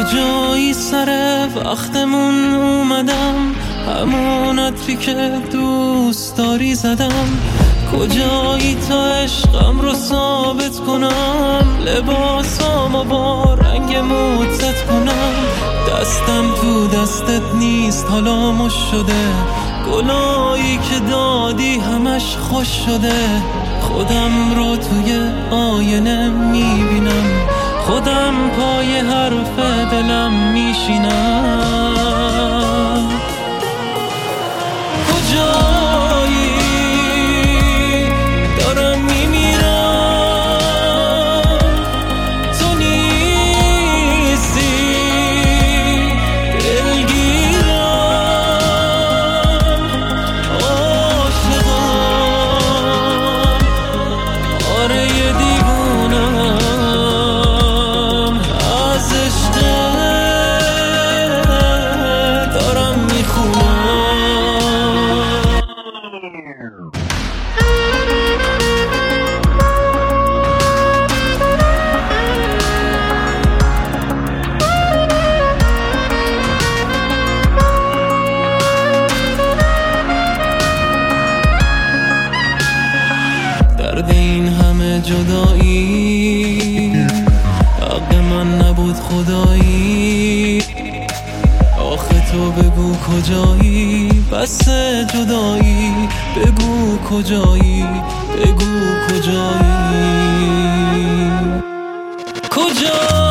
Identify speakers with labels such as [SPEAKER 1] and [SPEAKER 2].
[SPEAKER 1] کجایی سر وقتمون اومدم، همون عطری که دوست داری زدم. کجایی تا عشقم رو ثابت کنم، لباسامو با رنگ موتت کنم. دستم تو دستت نیست حالا مش شده، گلایی که دادی همش خوش شده. خودم رو توی آینه میبینم، خودم پای حرف دلم میشینم. کجایی دارم میمیرم، تو نیستی دلگیرم. عاشقم، آره یه دیوونم، از عشق دارم میخونم. درد این همه جدایی حق من نبود خدایی. آخه تو بگو کجایی، بس جدایی، بگو کجایی، بگو کجایی. کجا